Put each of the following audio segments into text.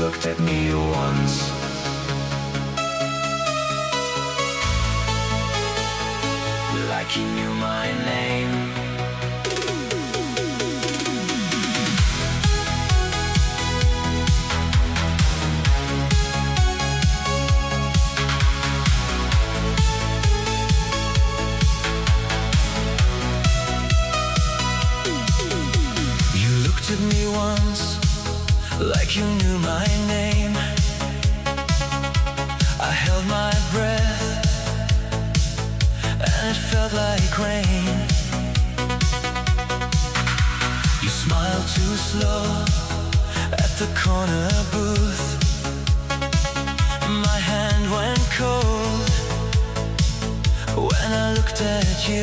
looked at me once. Like you knew my name. You looked at me once, like you knew my name. I held my breath, and it felt like rain. You smiled too slow at the corner booth. My hand went cold when I looked at you.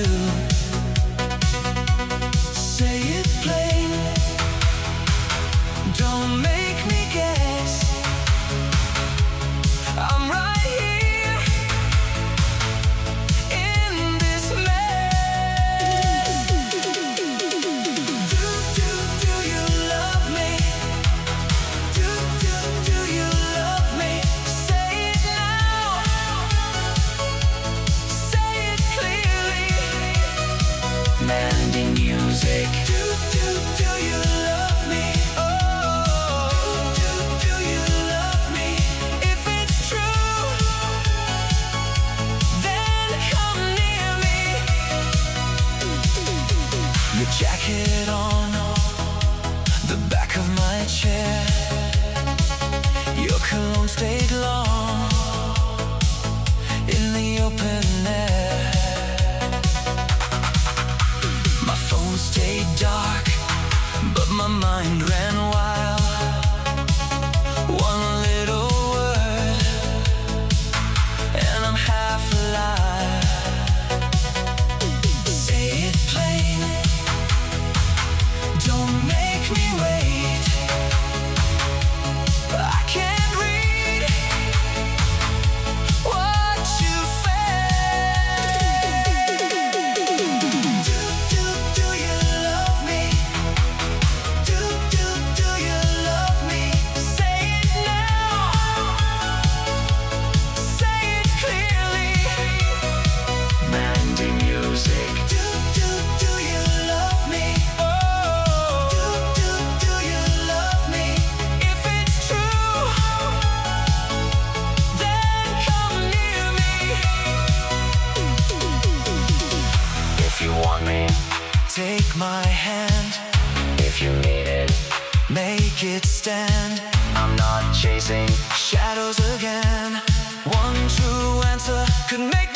Say it plain, don't make me guess. I'm right here in this mess. Do you love me? Do you love me? Say it now, say it clearly. Mandy music. Do you love me? Oh, do you love me? If it's true, then come near me. Your jacket on the back of my chair. Your cologne stayed long in the open air. My phone stayed dark, but my mind ran wild. One little word, and I'm half alive. Say it plain, don't make me wait. I can't read what you fake. Do you love me? Do you love me? Say it now, say it clearly. Mandy music. Do you love me? Oh, do you love me? If it's true, then come near me. If you want me, take my hand. If you need it, make it stand. I'm not chasing shadows again. One true answer could make